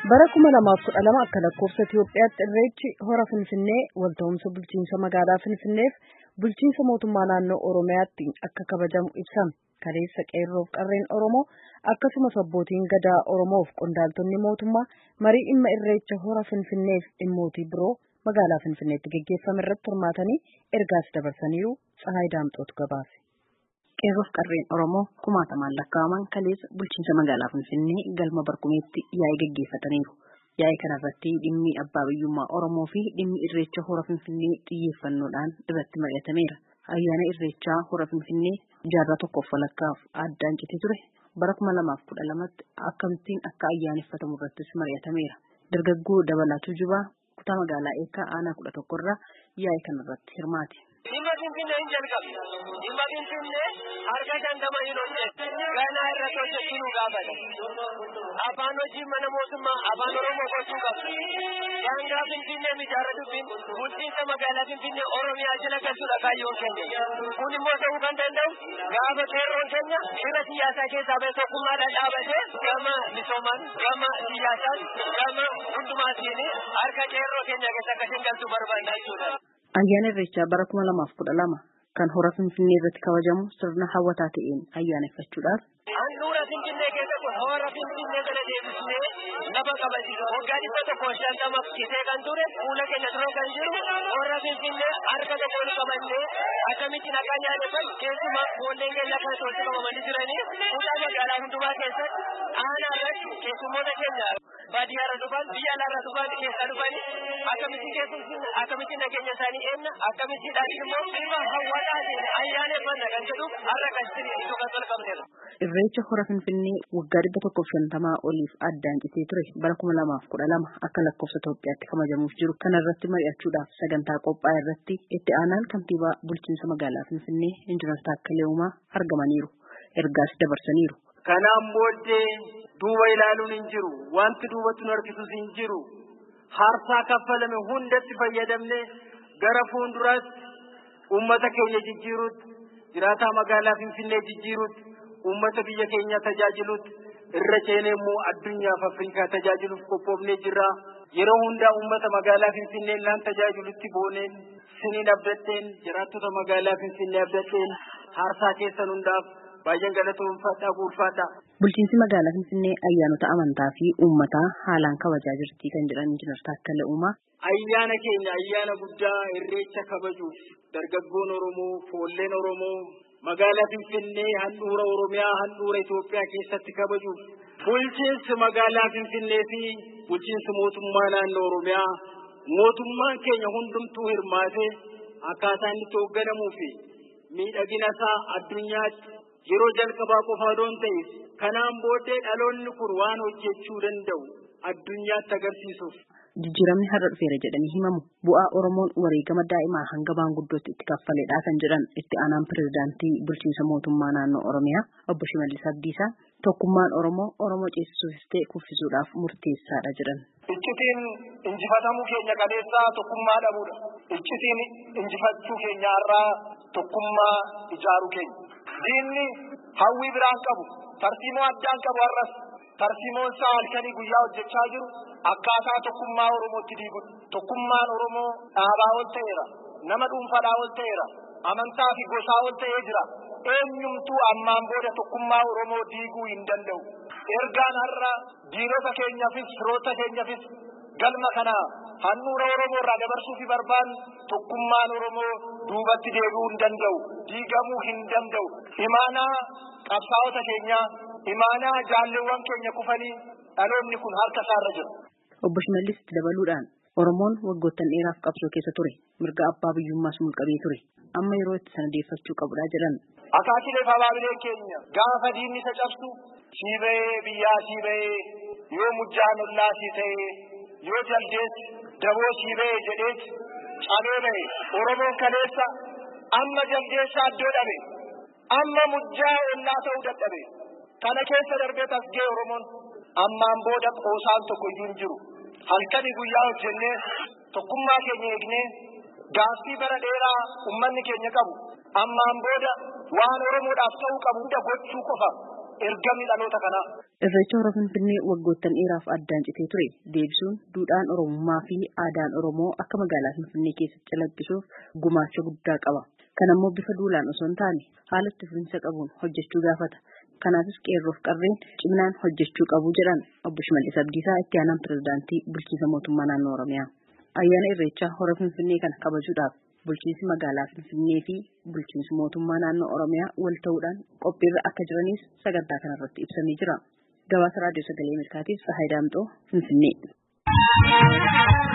Bara 2012 akka lakkoofsa Itiyoophiyaatti irreechi hora Finfinnee walta'umsa bulchiinsa magaalaa Finfinneef bulchiinsa mootummaa naannoo Oromiyaatti akka kabajamu ibsame. Kaleessa qeerroof qarreen Oromoo akkasumas abbootiin gadaa Oromoof qondaaltonni mootummaa marii dhimma irreecha hora Finfinneef dhimmootii biroo magaalaa Finfinneetti gaggeeffame irratti hirmaatanii ergaas dabarsaniiru. Tsahaay Daamxootu gabaase. Qeerroof qarreen Oromoo kumaatamaan lakkaa'aman kaleessa bulchiinsa magaalaa Finfinnee galma Barkumeetti yaa'ii gaggeeffataniiru. Yaa'ii kanarratti dhimmi abbaa biyyummaa Oromoo fi dhimmi irreecha hora Finfinnee xiyyeeffannoodhaan irratti mari'atameera. Ayyaana irreechaa hora Finfinnee jaarraa tokkoof walakkaaf addaan citee ture bara 2012tti akkamittiin akka ayyaaneffatamu irrattis mari'atameera. Dargaggoo Dabalaa Tuujubaa kutaa magaalaa Eekkaa aanaa 11 irraa yaa'ii kanarratti hirmaate. Dhimma Finfinnee hin jalqabu. Dhimma Finfinnee harka dandama hin hojjetu. Ganaa irratti hojjechuu nu gaafata. Afaan hojii mana mootummaa afaan Oromoo gochuu qabu. Daangaa Finfinnee mijaarra dubbiin bulchiinsa magaalaa Finfinnee Oromiyaa jala galchuudha kaayyoon keenya. Kun immoo ta'uu kan danda'u gaafa qeerroon keenya shira siyaasaa keessaa ba'e tokkummaadhaan dhaabatee gama misoomaan gama siyaasaan gama hundumaatiin harka qeerroo keenya keessa akka isheen galchuu barbaadna jechuudha. Ayyaana irreechaa bara 2012 kan hora Finfinnee irratti kabajamu sirna hawwataa ta'een ayyaaneffachuudhaaf handhuura Finfinnee keessatti hora Finfinnee kana deebisnee lafa kabachiisa. Waggaa 150 kitee kan ture fuula keenya dura kan jiru hora Finfinnee harka tokkoon qabannee akkamittiin akka nyaaneffatu keessumaa boolleen keenya kan tolchi qabamanii jiranii kutaa magaalaa hundumaa keessatti aanaa irratti keessummoota keenya baadiyyaarra dhufan biyya alaarra dhufan keessaa dhufanii akkamittiin nageenya isaanii eenna akkamittiin immoo sirba hawwataa ta'e ayyaaneffanna kan jedhu har'a kan iddoo kan tolfamneera. Irreecha hora Finfinnee waggaa 150 oliif addaan citee ture bara 2012 akka lakkoofsa Itoophiyaatti kabajamuuf jiru kanarratti mari'achuudhaaf sagantaa qophaa'e irratti itti aanaan kantiibaa bulchiinsa magaalaa Finfinnee Injiinar Taakkalee Uumaa argamaniiru. Ergaas dabarsaniiru. Kanaan booddee duuba ilaaluun hin jiru. Wanti duubatti nu harkisus hin jiru. Harsaa kaffalame hundatti fayyadamne gara fuulduraatti uummata keenya jijjiiruutti jiraataa magaalaa Finfinnee jijjiiruutti uummata biyya keenya tajaajiluutti irra ceenee immoo addunyaaf Afrikaa tajaajiluuf qophoofnee jirra. Yeroo hundaa uummata magaalaa Finfinnee laan tajaajilutti booneen siniin abdatteen jiraattota magaalaa Finfinnee abdatteen harsaa keessan hundaaf baay'een galatoomfadhaa ulfaadhaa. Bulchiinsi magaalaa Finfinnee ayyaanota amantaa fi uummataa haalaan kabajaa jirti kan jedhan Injiinar Taakkalee Uumaa. Ayyaana keenya ayyaana guddaa irreecha kabajuuf dargaggoon Oromoo foolleen Oromoo magaalaa Finfinnee handhuura Oromiyaa handhuura Itoophiyaa keessatti kabajuuf bulchiinsi magaalaa Finfinnee fi bulchiinsi mootummaa naannoo Oromiyaa mootummaan keenya hundumtuu hirmaatee akkaataa inni itti hoogganamuu fi miidhagina isaa addunyaatti yeroo jalqabaa qofaa doon ta'e kanaan booddee dhaloonni kun waan hojjechuu danda'u addunyaatti agarsiisuuf. Jijjiiramni har'a dhufeera jedhanii himamu bu'aa Oromoon wareegama daa'imaa hanga maanguddootti itti kaffaledha kan jedhan itti aanaan pirezidaantii bulchiinsa mootummaa naannoo Oromiyaa obbo Shimallis Abdiisaa tokkummaan Oromoo ceesisuufis ta'e kuffisuudhaaf murteessaadha jedhan. Iccitiin injifatamuu keenya qabeessaa tokkummaa dhabuudha. Iccitiin injifachuu keenya har'aa tokkummaa ijaaruu keenya. Diinni hawwii biraan qabu tarsiimoo addaan qabu har'as tarsiimoon isaa halkanii guyyaa hojjechaa jiru akkaataa tokkummaa Oromootti diiguudha. Tokkummaan Oromoo dhaabaa ol ta'eera. Nama dhuunfaadhaa ol ta'eera. Amantaa fi gosaa ol ta'ee jira. Eenyumtuu ammaan booda tokkummaa Oromoo diiguu hin danda'u. Ergaan har'a diinota keenyaafis firoota keenyaafis galma kana handhuura Oromoo irraa dabarsuu fi barbaannu tokkummaan Oromoo duubatti deebi'uu hin danda'u. Diigamuu hin danda'u. Imaanaa qabsaa'ota keenyaa imaanaa jaalleewwan keenya kufanii dhaloonni kun harka isaarra jira. Obbo Shimallis dabaluudhaan Oromoon waggoottan dheeraaf qabsoo keessa ture. Mirga abbaa biyyummaas mulqabee ture. Amma yeroo itti sanadeeffachuu qabudha jedhan. Akaakilee fi abaabileen keenya gaafa diinni isa cabsu sii ba'ee biyyaa sii ba'ee yoo mujjaan ollaa sii ta'ee yoo jaldees daboo sii ba'ee jedheet cabee ba'e Oromoon kaleessa amma jaldeessa addoo dhabe amma mujjaa ollaa ta'uu dadhabe kana keessa darbee tasgee Oromoon ammaan booda qoosaan tokko iyyuu hin jiru. Halkanii guyyaa hojjennee tokkummaa keenya eegnee gaaffii bara dheeraa ummanni keenya qabu ammaan booda waan Oromoodhaaf ta'uu qabu hunda gochuu qofa ergamni dhaloota kanaa. Irreecha hora Finfinnee waggoottan dheeraaf addaan citee ture deebisuun duudhaan Oromummaa fi aadaan Oromoo akka magaalaa Finfinnee keessatti calaqqisuuf gumaacha guddaa qaba. Kan ammoo bifa duulaan osoo hin taane haala itti fufinsa qabuun hojjechuu gaafata. Kanaafis qeerroof qarreen ciminaan hojjechuu qabu jedhan obbo Shimallis Abdiisaa itti aanaan pirezidaantii bulchiinsa mootummaa naannoo Oromiyaa. Ayyaana Irreechaa hora Finfinnee kana kabajuudhaaf bulchiinsi magaalaa Finfinnee fi bulchiinsi mootummaa naannoo Oromiyaa wal ta'uudhaan qophiirra akka jiranis sagantaa kanarratti ibsamee jira. Gabaasa Raadiyoo Sagalee Ameerikaatiif Tsahaay Daamxoo Finfinnee.